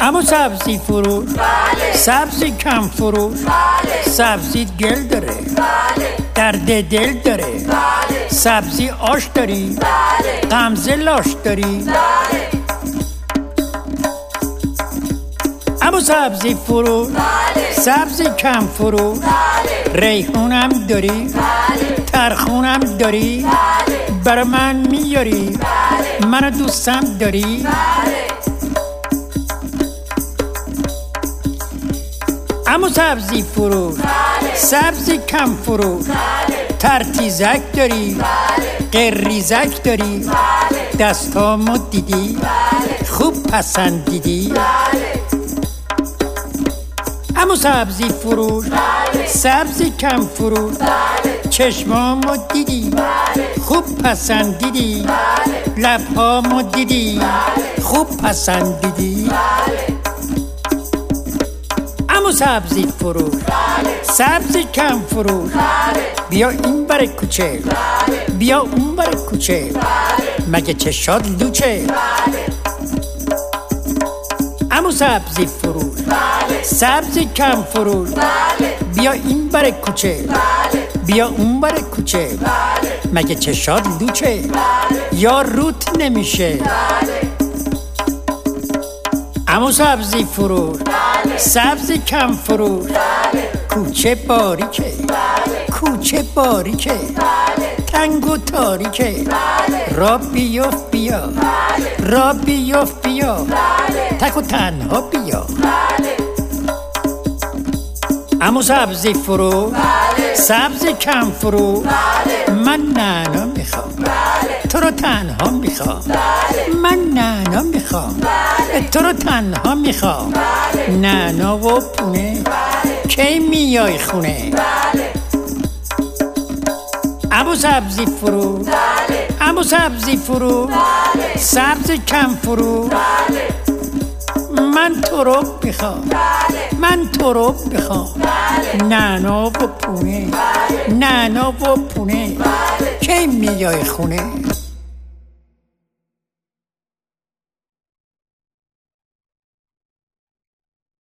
اما سبزی فروش، سبزی کم فروش، سبزی گل داره، درد دل داره، سبزی آش داری، غمزه لاش داری. اما سبزی فروش، سبزی کم فروش، ریحونم داری، ترخونم داری، برای من میاری، منو دوستم داری. اما سبزی فروش، سبزی کم فروش، ترتیزک داری، قریزک داری، دستامو دیدی، خوب پسندیدی. اما سبزی فروش، سبزی کم فروش، چشمامو دیدی، خوب پسندیدی، لبهامو دیدی، خوب پسندیدی. اما سبزی فروش، سبزی کم فروش، بیا این بر کوچه، بیا اون بر کوچه، مگه چشات لوچه؟ اما سبزی فروش، سبزی کم فروش، بیا این بر کوچه، بیا اون بر کوچه، مگه چشات لوچه؟ یا روت نمیشه؟ اما سبزی فروش، سبزی کم فروش، کوچه باریکه، کوچه باریکه، تنگ و تاریکه، را بیفت بیا، را بیفت بیا، تک و تنها بیا. اما سبزی فروش، سبزی کم فروش، من نعنا میخوام، تو رو تنها میخوام، من نعنا میخوام، تو رو تنها میخوام، نعنا و پونه، کی میای خونه؟ اما سبزی فروش، اما سبزی فروش، سبزی کم فروش، من تو رو میخوام، من تو رو میخوام، نعنا و پونه، نعنا و پونه، کی میای خونه؟